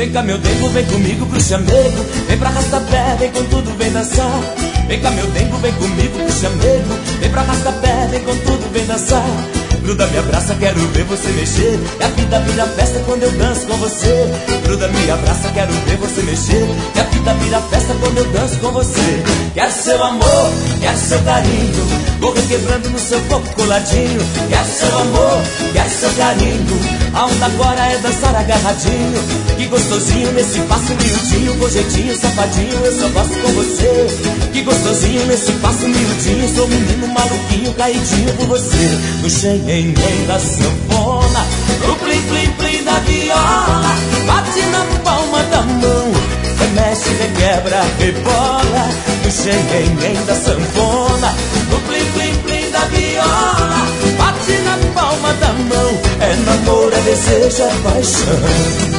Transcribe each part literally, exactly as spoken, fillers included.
Vem cá meu dengo, vem comigo pro chamego. Vem pra arrasta-pé, vem com tudo, vem dançar. Vem cá meu dengo, vem comigo pro chamego. Vem pra arrasta-pé, vem com tudo, vem dançar. Gruda, me abraça, quero ver você mexer. E a vida vira festa quando eu danço com você. Gruda, me abraça, quero ver você mexer. E a vida vira festa quando eu danço com você. Quero seu amor, quero seu carinho. Vou requebrando no seu corpo coladinho. Quero seu amor, quero seu carinho. A onda agora é dançar agarradinho. Que gostosinho nesse passo miudinho. Com jeitinho, safadinho, eu só gosto com você. Que gostosinho nesse passo miudinho. Sou menino maluquinho, caidinho por você. No xenhen da sanfona, no plim plim plim da viola. Bate na palma da mão, remexe, requebra, rebola. No xenhen da sanfona, no plim plim plim da viola. Bate na palma da mão, é namoro, é desejo, é paixão.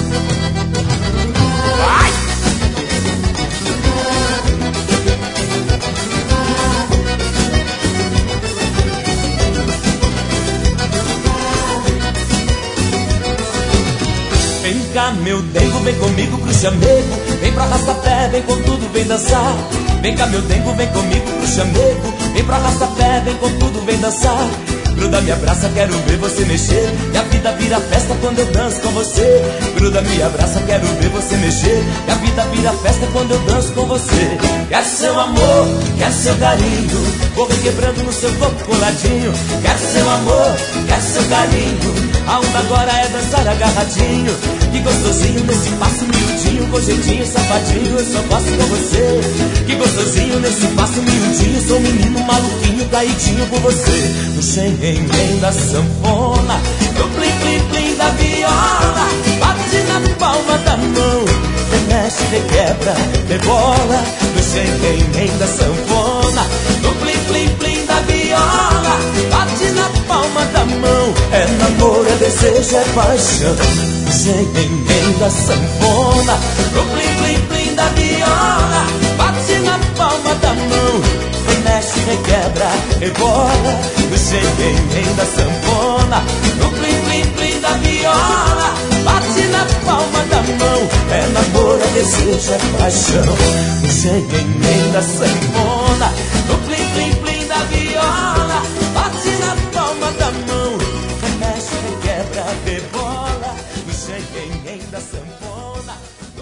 Vem cá meu dengo, vem comigo pro chamego. Vem pra arrasta-pé, vem com tudo, vem dançar. Vem cá meu dengo, vem comigo pro chamego. Vem pra arrasta-pé, vem com tudo, vem dançar. Gruda, me abraça, quero ver você mexer. E a vida vira festa quando eu danço com você. Gruda, me abraça, quero ver você mexer. E a vida vira festa quando eu danço com você. Quero seu amor, quero seu carinho. Vou requebrando no seu corpo coladinho. Quero seu amor, quero seu carinho. A onda agora é dançar agarradinho. Que gostosinho nesse passo miudinho. Com jeitinho, safadinho, eu só gosto com você. Que gostosinho nesse passo miudinho. Sou menino maluquinho, caidinho por você. No xenhen da sanfona, no plim plim plim da viola. Bate na palma da mão, remexe, requebra, rebola. No xenhen da sanfona, no plim plim plim da viola. Bate na palma da mão, é namoro, é desejo, é paixão. No xenhen da sanfona, no plim plim plim da viola. Bate na palma da mão, remexe, requebra, rebola. No xenhen da sanfona, no plim plim plim da viola. Bate na palma da mão, é namoro, é desejo, é paixão. No xenhen da sanfona, no plim plim plim da viola. Bate na palma da mão, remexe, requebra, rebola. No xenhen da sanfona.